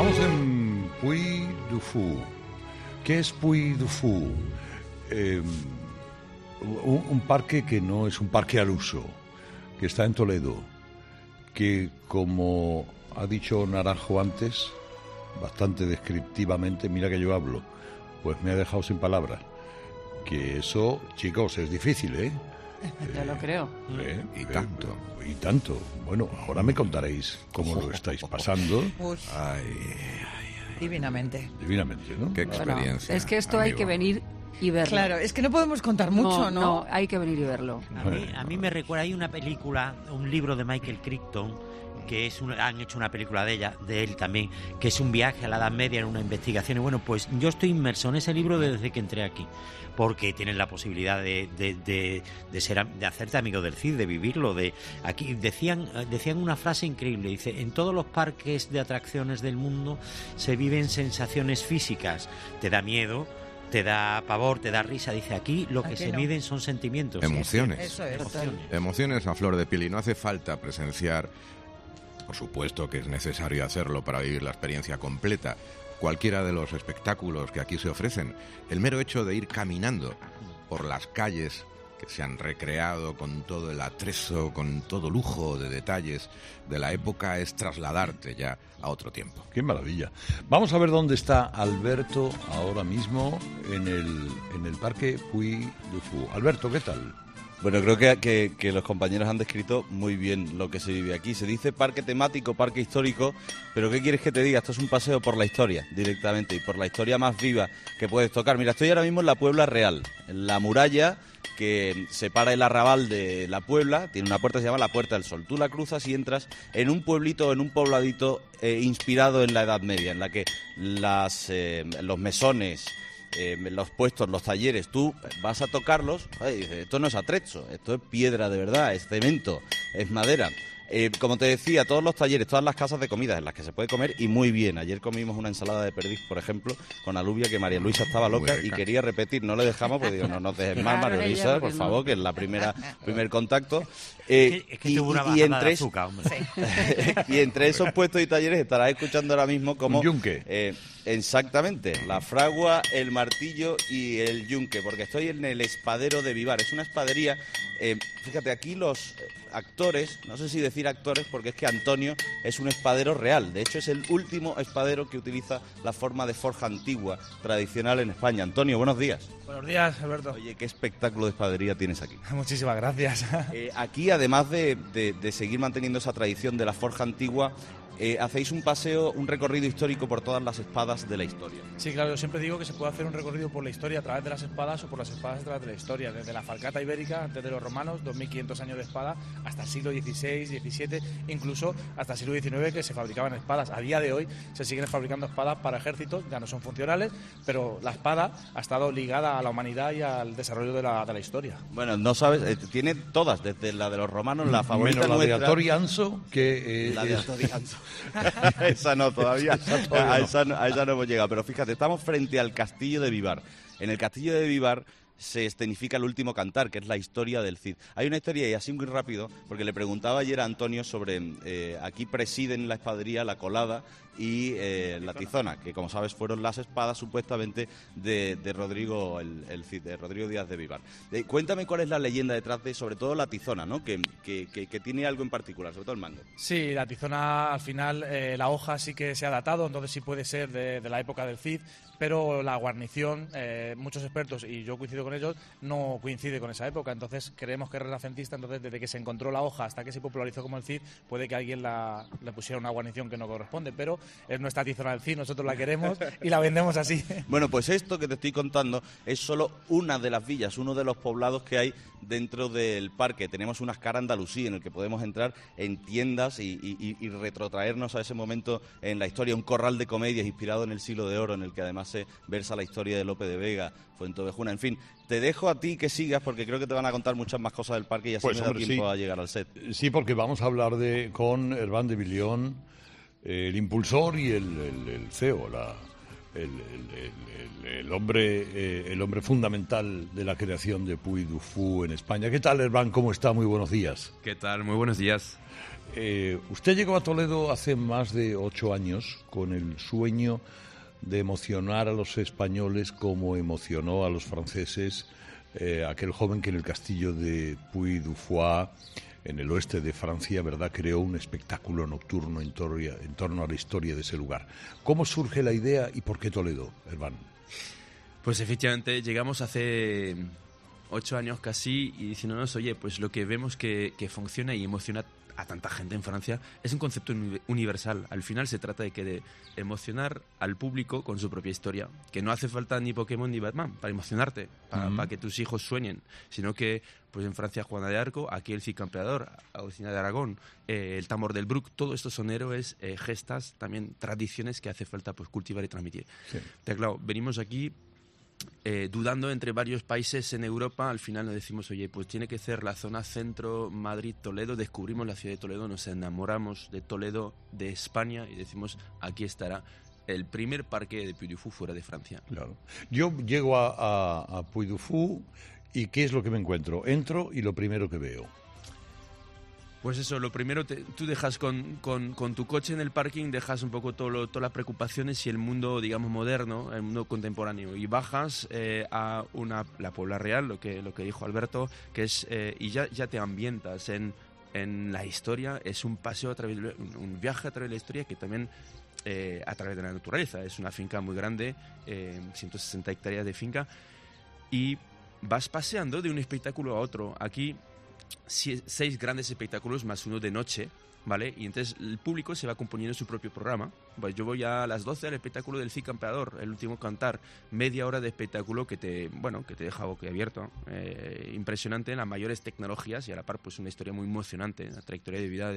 Estamos en Puy du Fou. ¿Qué es Puy du Fou? Un parque que no es un parque al uso, que está en Toledo, que, como ha dicho Naranjo antes, bastante descriptivamente, mira que yo hablo, pues me ha dejado sin palabras. Que eso, chicos, es difícil, ¿eh? Ya lo creo. Y tanto. Y tanto. Bueno, ahora me contaréis cómo lo estáis pasando. Divinamente. Divinamente, ¿no? Qué experiencia. Bueno, es que esto hay que venir y verlo. Claro, es que no podemos contar mucho, ¿no? No, hay que venir y verlo. A mí me recuerda, hay una película, un libro de Michael Crichton, que han hecho una película de él también, que es un viaje a la Edad Media en una investigación. Y bueno, pues yo estoy inmerso en ese libro desde que entré aquí, porque tienes la posibilidad de hacerte amigo del Cid, de vivirlo. Aquí decían una frase increíble, dice: en todos los parques de atracciones del mundo se viven sensaciones físicas, te da miedo, te da pavor, te da risa. Dice, aquí lo que se miden son sentimientos. Emociones. Eso es. Emociones a flor de piel, y no hace falta presenciar, por supuesto que es necesario hacerlo para vivir la experiencia completa, cualquiera de los espectáculos que aquí se ofrecen. El mero hecho de ir caminando por las calles que se han recreado con todo el atrezo, con todo lujo de detalles de la época, es trasladarte ya a otro tiempo. ¡Qué maravilla! Vamos a ver dónde está Alberto ahora mismo en el Parque Puy du Fou. Alberto, ¿qué tal? Bueno, creo que los compañeros han descrito muy bien lo que se vive aquí. Se dice parque temático, parque histórico, pero ¿qué quieres que te diga? Esto es un paseo por la historia, directamente, y por la historia más viva que puedes tocar. Mira, estoy ahora mismo en la Puebla Real, en la muralla que separa el arrabal de la Puebla. Tiene una puerta que se llama la Puerta del Sol. Tú la cruzas y entras en un pueblito, en un pobladito inspirado en la Edad Media, en la que los mesones, los puestos, los talleres, tú vas a tocarlos, y dices, esto no es atrecho, esto es piedra de verdad, es cemento, es madera. Como te decía, todos los talleres, todas las casas de comida en las que se puede comer, y muy bien. Ayer comimos una ensalada de perdiz, por ejemplo, con alubia, que María Luisa estaba loca y quería repetir. No le dejamos, porque digo, no nos dejes más, María Luisa, por favor, que es la primer contacto. Es que tuvo una bajada de azúcar, hombre. Y entre esos puestos y talleres estarás escuchando ahora mismo como... Un yunque. Exactamente, la fragua, el martillo y el yunque, porque estoy en el espadero de Vivar. Es una espadería. Fíjate, aquí los actores, no sé si decir actores, porque es que Antonio es un espadero real. De hecho, es el último espadero que utiliza la forma de forja antigua, tradicional en España. Antonio, buenos días. Buenos días, Alberto. Oye, qué espectáculo de espadería tienes aquí. Muchísimas gracias. Aquí, además de seguir manteniendo esa tradición de la forja antigua, hacéis un paseo, un recorrido histórico por todas las espadas de la historia. Sí, claro, yo siempre digo que se puede hacer un recorrido por la historia a través de las espadas o por las espadas a través de la historia, desde la falcata ibérica, antes de los romanos, 2500 años de espada, hasta el siglo XVI, XVII, incluso hasta el siglo XIX, que se fabricaban espadas. A día de hoy se siguen fabricando espadas para ejércitos, ya no son funcionales, pero la espada ha estado ligada a la humanidad y al desarrollo de la historia. Bueno, no sabes, tiene todas, desde la de los romanos, la favorita menos la nuestra, de Atori Anso, que la de Atori Anso. Esa no, todavía. A esa no hemos llegado. Pero fíjate, estamos frente al Castillo de Vivar. En el Castillo de Vivar se escenifica el último cantar, que es la historia del Cid. Hay una historia, y así muy rápido, porque le preguntaba ayer a Antonio sobre... aquí presiden la espadería, la colada y la tizona, que como sabes fueron las espadas supuestamente de Rodrigo el Cid, de Rodrigo Díaz de Vivar. Cuéntame cuál es la leyenda detrás de, sobre todo, la tizona, ¿no? Que tiene algo en particular, sobre todo el mango. Sí, la tizona, al final, la hoja sí que se ha datado, entonces sí puede ser de la época del Cid, pero la guarnición, muchos expertos, y yo coincido con ellos, no coincide con esa época. Entonces creemos que es renacentista. Entonces, desde que se encontró la hoja hasta que se popularizó como el Cid, puede que alguien le pusiera una guarnición que no corresponde, pero es nuestra tizona del Cid, nosotros la queremos y la vendemos así. Bueno, pues esto que te estoy contando es solo una de las villas, uno de los poblados que hay dentro del parque. Tenemos unas caras Andalusí en el que podemos entrar en tiendas y retrotraernos a ese momento en la historia. Un corral de comedias inspirado en el Siglo de Oro, en el que además se versa la historia de Lope de Vega, Fuentovejuna, en fin. Te dejo a ti que sigas, porque creo que te van a contar muchas más cosas del parque y así pues, me da tiempo a llegar al set. Sí, porque vamos a hablar con Herván de Villón, el impulsor y el CEO, el hombre fundamental de la creación de Puy du Fou en España. ¿Qué tal, Herván? ¿Cómo está? Muy buenos días. ¿Qué tal? Muy buenos días. Usted llegó a Toledo hace más de 8 años con el sueño de emocionar a los españoles como emocionó a los franceses aquel joven que en el castillo de Puy du Fou, en el oeste de Francia, ¿verdad?, creó un espectáculo nocturno en torno a la historia de ese lugar. ¿Cómo surge la idea y por qué Toledo, Herván? Pues efectivamente llegamos hace 8 años casi y diciéndonos, oye, pues lo que vemos que funciona y emociona a tanta gente en Francia es un concepto universal. Al final se trata de emocionar al público con su propia historia, que no hace falta ni Pokémon ni Batman para emocionarte, para que tus hijos sueñen, sino que pues en Francia Juana de Arco, aquí el Cid Campeador, Agustina de Aragón, el Tambor del Bruc, todo esto son héroes, gestas, también tradiciones que hace falta pues cultivar y transmitir. Sí. Pero claro, venimos aquí dudando entre varios países en Europa. Al final nos decimos, oye, pues tiene que ser la zona centro, Madrid, Toledo. Descubrimos la ciudad de Toledo, nos enamoramos de Toledo, de España, y decimos, aquí estará el primer parque de Puy du Fou fuera de Francia. Claro. Yo llego a Puy du Fou y ¿qué es lo que me encuentro? Entro y lo primero que veo. Pues eso, lo primero, tú dejas con tu coche en el parking, dejas un poco todas las preocupaciones y el mundo, digamos, moderno, el mundo contemporáneo, y bajas a la Puebla Real, lo que dijo Alberto, que es y ya te ambientas en la historia. Es un paseo un viaje a través de la historia, que también a través de la naturaleza. Es una finca muy grande, 160 hectáreas de finca, y vas paseando de un espectáculo a otro. Aquí 6 grandes espectáculos más uno de noche, ¿vale? Y entonces el público se va componiendo su propio programa. Pues yo voy a las 12 al espectáculo del Cid Campeador, el último cantar, media hora de espectáculo que te deja boquiabierto, impresionante en las mayores tecnologías y a la par pues una historia muy emocionante, la trayectoria de vida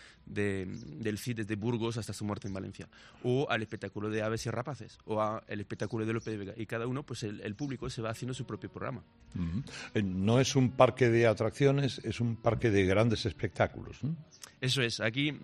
del Cid desde Burgos hasta su muerte en Valencia, o al espectáculo de Aves y Rapaces, o al espectáculo de Lope de Vega, y cada uno, pues el público se va haciendo su propio programa. No es un parque de atracciones, es un parque de grandes espectáculos, ¿no? Eso es, aquí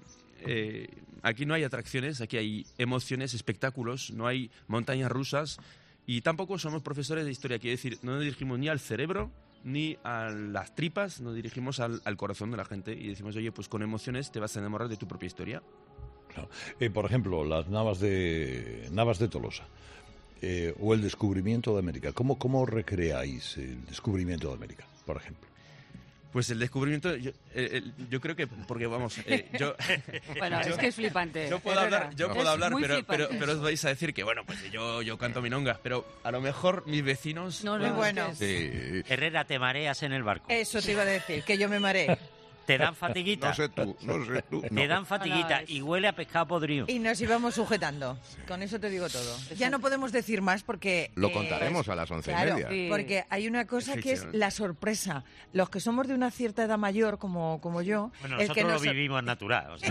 no hay atracciones, aquí hay emociones, espectáculos, no hay montañas rusas, y tampoco somos profesores de historia, quiere decir, no nos dirigimos ni al cerebro ni a las tripas, nos dirigimos al corazón de la gente y decimos, oye, pues con emociones te vas a enamorar de tu propia historia. Claro. Por ejemplo, las Navas de Tolosa, o el descubrimiento de América. ¿Cómo recreáis el descubrimiento de América, por ejemplo? Pues el descubrimiento, yo creo que, porque vamos, bueno, es que es flipante. Yo puedo hablar, pero os vais a decir que, bueno, pues yo canto milongas, pero a lo mejor mis vecinos... No, muy bueno. Sí. Herrera, te mareas en el barco. Eso te iba a decir, que yo me mareé. Te dan fatiguita. No sé tú. Te dan fatiguita y huele a pescado podrido. Y nos íbamos sujetando. Sí. Con eso te digo todo. Ya no podemos decir más porque... Lo contaremos a las 11:30. Sí. Porque hay una cosa que es la sorpresa. Los que somos de una cierta edad mayor, como yo... Bueno, nosotros lo vivimos natural. O sea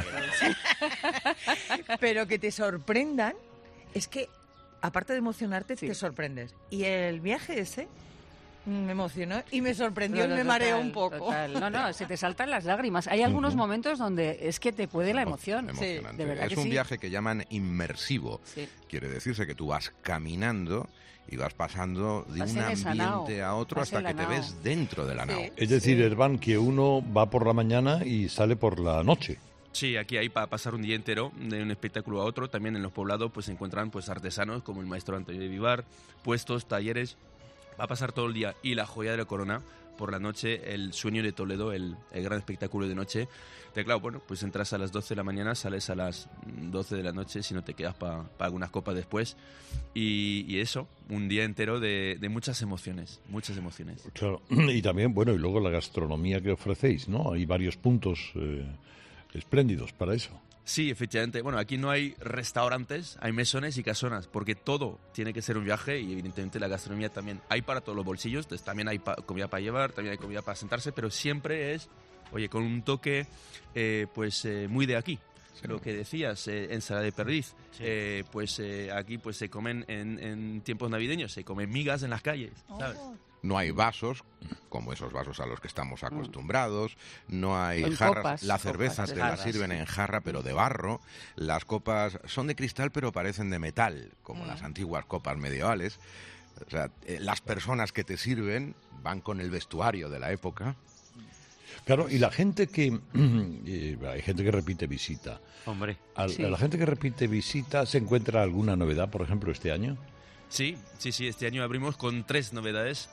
Pero que te sorprendan, es que, aparte de emocionarte, te sorprendes. Y el viaje ese... me emocionó y me sorprendió y me mareó un poco. Total. No, se te saltan las lágrimas. Hay algunos momentos donde es que te puede la emoción. Sí, de verdad. Es un viaje que llaman inmersivo. Sí. Quiere decirse que tú vas caminando y vas pasando de un ambiente a otro hasta que te ves dentro de la nao. Es decir, Herván, que uno va por la mañana y sale por la noche. Sí, aquí hay para pasar un día entero de un espectáculo a otro. También en los poblados pues se encuentran pues artesanos como el maestro Antonio de Vivar, puestos, talleres. Va a pasar todo el día. Y la joya de la corona, por la noche, el Sueño de Toledo, el gran espectáculo de noche. Claro, bueno, pues entras a las 12 de la mañana, sales a las 12 de la noche, si no te quedas para algunas copas después. Y eso, un día entero de muchas emociones, Claro, y también, bueno, y luego la gastronomía que ofrecéis, ¿no? Hay varios puntos espléndidos para eso. Sí, efectivamente. Bueno, aquí no hay restaurantes, hay mesones y casonas, porque todo tiene que ser un viaje y evidentemente la gastronomía también. Hay para todos los bolsillos, entonces también hay comida para llevar, también hay comida para sentarse, pero siempre es, oye, con un toque muy de aquí. Sí. Lo que decías, ensalada de perdiz, sí. Aquí pues se comen en tiempos navideños, se comen migas en las calles, ¿sabes? No hay vasos, como esos vasos a los que estamos acostumbrados, no hay En jarras, copas, la cerveza copas, te la jarras, sirven en jarra pero de barro, las copas son de cristal pero parecen de metal, como las antiguas copas medievales. O sea, las personas que te sirven van con el vestuario de la época. Claro, y la gente que... hay gente que repite visita. Hombre. A la gente que repite visita, ¿se encuentra alguna novedad, por ejemplo, este año? Sí, este año abrimos con 3 novedades.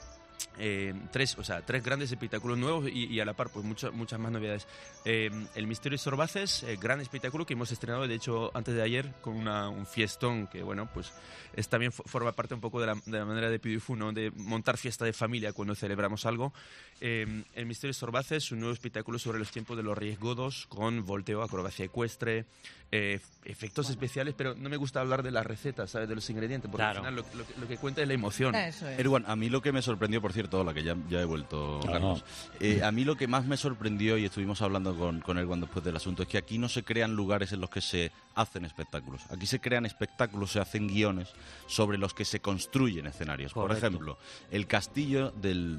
3 grandes espectáculos nuevos y a la par pues muchas más novedades. El Misterio de Sorbaces, gran espectáculo que hemos estrenado de hecho antes de ayer con un fiestón que bueno pues también forma parte un poco de la manera de Puy du Fou, ¿no? De montar fiesta de familia cuando celebramos algo. El Misterio de Sorbaces, un nuevo espectáculo sobre los tiempos de los Reyes Godos con volteo, acrobacia ecuestre, efectos especiales, pero no me gusta hablar de las recetas, ¿sabes? De los ingredientes, porque al final lo que cuenta es la emoción. Erwan, a mí lo que me sorprendió, por cierto, la que ya he vuelto, Carlos, a mí lo que más me sorprendió, y estuvimos hablando con Erwan después del asunto, es que aquí no se crean lugares en los que se hacen espectáculos. Aquí se crean espectáculos, se hacen guiones sobre los que se construyen escenarios. Correcto. Por ejemplo, el castillo del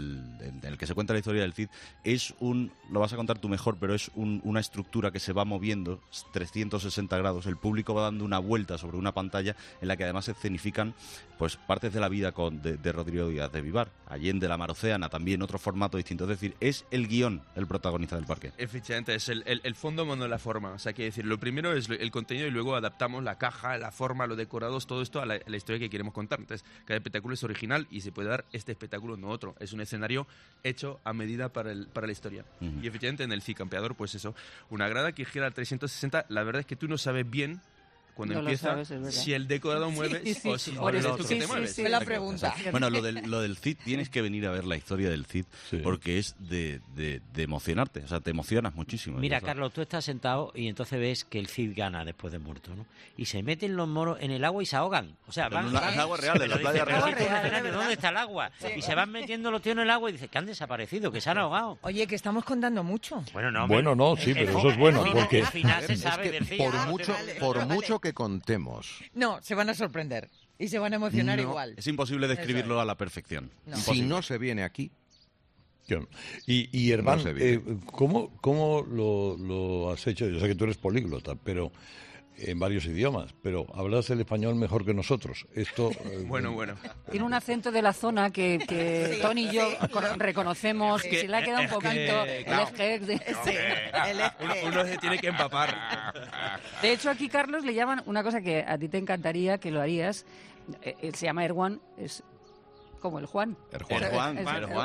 que se cuenta la historia del Cid es lo vas a contar tú mejor, pero es una estructura que se va moviendo 360 grados. El público va dando una vuelta sobre una pantalla en la que además se escenifican pues partes de la vida de Rodrigo Díaz de Vivar. Allende, la Mar Océana, también otro formato distinto. Es decir, es el guión el protagonista del parque. Efectivamente, es el fondo más no la forma. O sea, quiere decir, lo primero es el contenido y luego adaptamos la caja, la forma, los decorados, todo esto a la historia que queremos contar. Entonces, cada espectáculo es original y se puede dar este espectáculo, no otro. Es un escenario hecho a medida para la historia. Y efectivamente, en el Cid Campeador, pues eso, una grada que gira al 360. La verdad es que tú no sabes bien cuando empieza si el decorado mueve o si eres tú que te mueves. Sí, la pregunta. Bueno, lo del Cid, tienes que venir a ver la historia del Cid, porque es de emocionarte, o sea, te emocionas muchísimo. Mira, Carlos, tú estás sentado y entonces ves que el Cid gana después de muerto, ¿no? Y se meten los moros en el agua y se ahogan. O sea, van... en agua real, en la playa real. ¿Dónde está el agua? Y se van metiendo los tíos en el agua y dicen que han desaparecido, que se han ahogado. Oye, que estamos contando mucho. Bueno, no, pero eso es bueno, porque... Al final se sabe del Cid. Por mucho que contemos. No, se van a sorprender y se van a emocionar igual. Es imposible describirlo a la perfección. No. Si no se viene aquí. Y Erwan, No ¿cómo lo has hecho? Yo sé que tú eres políglota, pero en varios idiomas, pero hablas el español mejor que nosotros. Esto Bueno. Tiene un acento de la zona que Tony y yo reconocemos, que se le ha quedado un poquito Uno se tiene que empapar. De hecho, aquí, Carlos, le llaman una cosa que a ti te encantaría que lo harías. Se llama Erwan, es como el Juan. El Juan.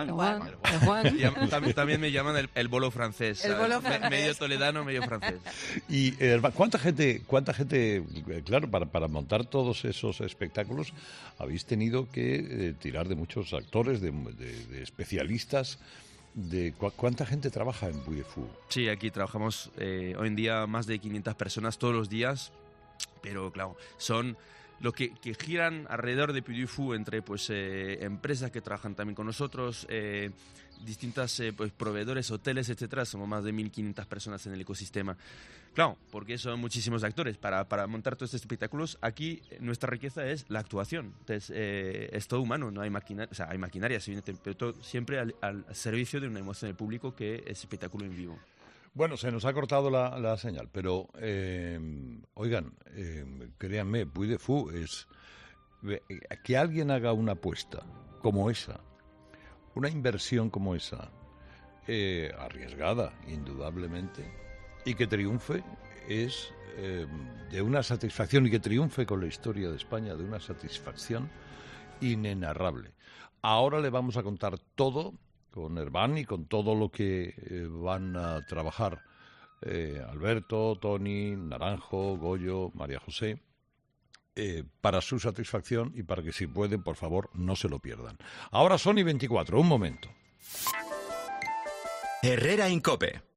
También me llaman el bolo francés. El bolo francés. Medio toledano, medio francés. Y ¿cuánta gente, claro, para montar todos esos espectáculos habéis tenido que tirar de muchos actores, de especialistas? ¿Cuánta gente trabaja en Puy du Fou? Sí, aquí trabajamos hoy en día más de 500 personas todos los días, pero claro, son los que giran alrededor de Puy du Fou entre pues empresas que trabajan también con nosotros, distintas pues proveedores, hoteles, etcétera. Somos más de 1.500 personas en el ecosistema. Claro, porque son muchísimos actores. Para montar todos estos espectáculos, aquí nuestra riqueza es la actuación. Entonces, es todo humano, no hay maquinaria, o sea, hay maquinaria, pero todo siempre al servicio de una emoción del público que es espectáculo en vivo. Bueno, se nos ha cortado la señal, pero oigan, créanme, Puy du Fou es que alguien haga una apuesta como esa, una inversión como esa, arriesgada, indudablemente, y que triunfe es de una satisfacción, y que triunfe con la historia de España, de una satisfacción inenarrable. Ahora le vamos a contar todo con Erwan y con todo lo que van a trabajar Alberto, Tony, Naranjo, Goyo, María José, para su satisfacción y para que, si pueden, por favor, no se lo pierdan. Ahora son y 24, un momento. Herrera en COPE.